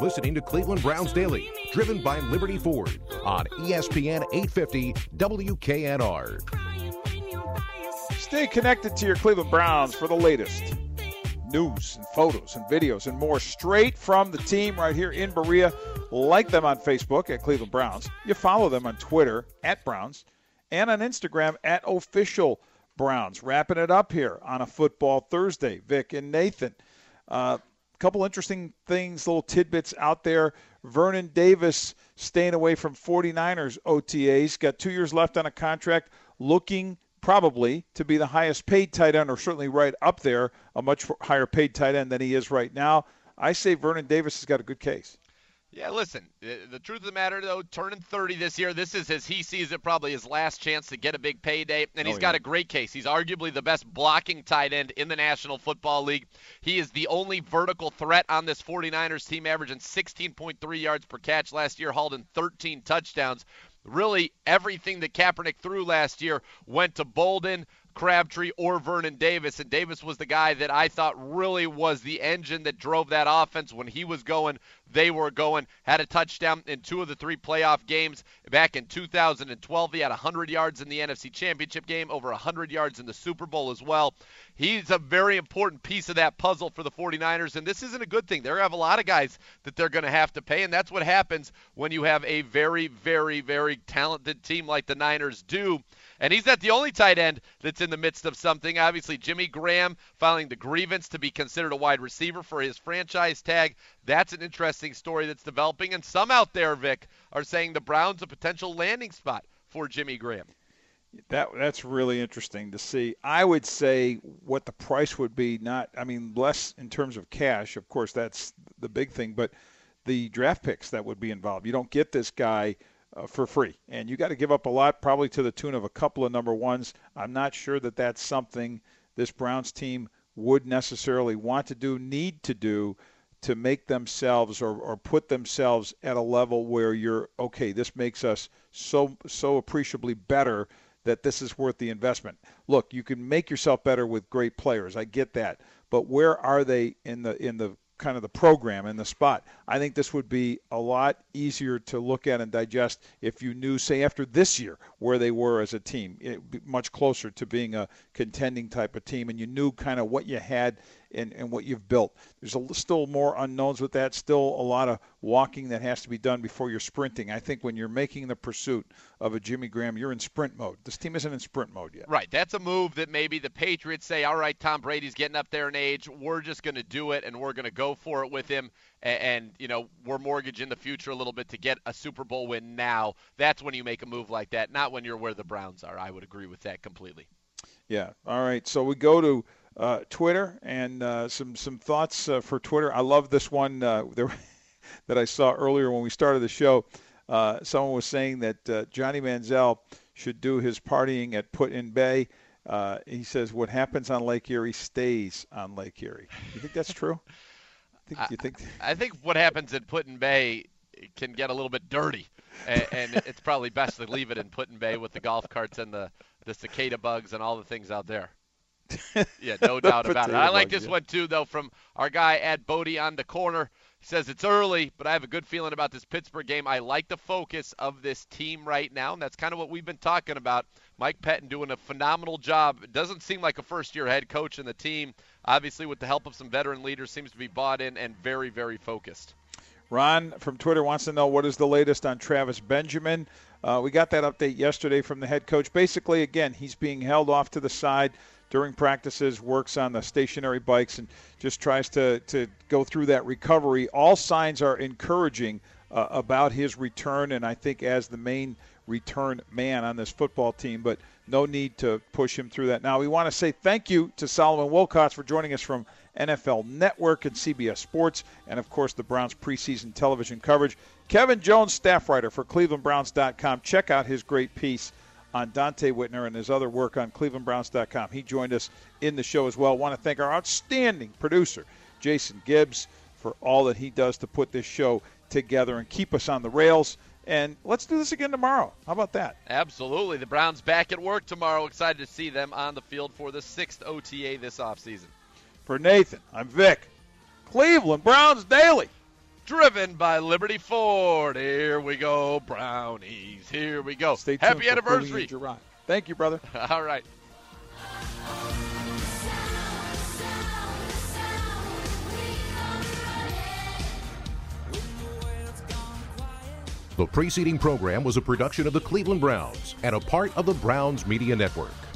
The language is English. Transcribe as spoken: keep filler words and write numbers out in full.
listening to Cleveland Browns Daily, driven by Liberty Ford on E S P N eight fifty W K N R. Stay connected to your Cleveland Browns for the latest news and photos and videos and more straight from the team right here in Berea. Like them on Facebook at Cleveland Browns. You follow them on Twitter at Browns and on Instagram at Official Browns. Wrapping it up here on a Football Thursday. Vic and Nathan. A uh, couple interesting things, little tidbits out there. Vernon Davis staying away from 49ers O T As. Got two years left on a contract. Looking probably to be the highest paid tight end, or certainly right up there, a much higher paid tight end than he is right now. I say Vernon Davis has got a good case. Yeah, listen, the truth of the matter, though, turning thirty this year, this is, as he sees it, probably his last chance to get a big payday, and he's oh, yeah. got a great case. He's arguably the best blocking tight end in the National Football League. He is the only vertical threat on this 49ers team, averaging sixteen point three yards per catch last year, hauled in thirteen touchdowns. Really, everything that Kaepernick threw last year went to Bolden, Crabtree, or Vernon Davis, and Davis was the guy that I thought really was the engine that drove that offense. When he was going, they were going. Had a touchdown in two of the three playoff games. Back in two thousand twelve, he had one hundred yards in the N F C Championship game, over one hundred yards in the Super Bowl as well. He's a very important piece of that puzzle for the 49ers, and this isn't a good thing. They have a lot of guys that they're going to have to pay, and that's what happens when you have a very, very, very talented team like the Niners do. And he's not the only tight end that's in the midst of something. Obviously, Jimmy Graham filing the grievance to be considered a wide receiver for his franchise tag. That's an interesting story that's developing. And some out there, Vic, are saying the Browns a potential landing spot for Jimmy Graham. That That's really interesting to see. I would say what the price would be, not, I mean, less in terms of cash. Of course, that's the big thing. But the draft picks that would be involved. You don't get this guy Uh, for free. And you got to give up a lot, probably to the tune of a couple of number ones. I'm not sure that that's something this Browns team would necessarily want to do, need to do, to make themselves or, or put themselves at a level where you're, okay, this makes us so so appreciably better that this is worth the investment. Look, you can make yourself better with great players. I get that. But where are they in the in the kind of the program and the spot? I think this would be a lot easier to look at and digest if you knew, say, after this year where they were as a team, it, much closer to being a contending type of team, and you knew kind of what you had and, and what you've built. There's a, still more unknowns with that, still a lot of walking that has to be done before you're sprinting. I think when you're making the pursuit of a Jimmy Graham, you're in sprint mode. This team isn't in sprint mode yet. Right. That's a move that maybe the Patriots say, all right, Tom Brady's getting up there in age. We're just going to do it, and we're going to go for it with him. And, and, you know, we're mortgaging the future a little bit to get a Super Bowl win now. That's when you make a move like that, not when you're where the Browns are. I would agree with that completely. Yeah. All right. So we go to uh, Twitter and uh, some, some thoughts uh, for Twitter. I love this one uh, there, that I saw earlier when we started the show. Uh, someone was saying that uh, Johnny Manziel should do his partying at Put-in Bay. Uh, he says, what happens on Lake Erie stays on Lake Erie. You think that's true? I think, you think I, I think what happens at Put-in Bay can get a little bit dirty, and, and it's probably best to leave it in Put-in Bay with the golf carts and the, the cicada bugs and all the things out there. Yeah, no doubt about it. I like this yeah. one, too, though, from our guy at Bodie on the corner. He says, it's early, but I have a good feeling about this Pittsburgh game. I like the focus of this team right now, and that's kind of what we've been talking about. Mike Pettin doing a phenomenal job. It doesn't seem like a first-year head coach in the team. Obviously, with the help of some veteran leaders, seems to be bought in and very, very focused. Ron from Twitter wants to know what is the latest on Travis Benjamin. Uh, we got that update yesterday from the head coach. Basically, again, he's being held off to the side during practices, works on the stationary bikes, and just tries to, to go through that recovery. All signs are encouraging uh, about his return, and I think as the main return man on this football team, but no need to push him through that. Now, we want to say thank you to Solomon Wilcots for joining us from N F L Network and C B S Sports, and, of course, the Browns preseason television coverage. Kevin Jones, staff writer for Cleveland Browns dot com. Check out his great piece on Dante Whitner and his other work on Cleveland Browns dot com. He joined us in the show as well. I want to thank our outstanding producer, Jason Gibbs, for all that he does to put this show together and keep us on the rails. And let's do this again tomorrow. How about that? Absolutely. The Browns back at work tomorrow. Excited to see them on the field for the sixth O T A this offseason. For Nathan, I'm Vic. Cleveland Browns Daily. driven by Liberty Ford. Here we go, Brownies. Here we go. Stay tuned Happy for anniversary. Gerard. Thank you, brother. All right. The preceding program was a production of the Cleveland Browns and a part of the Browns Media Network.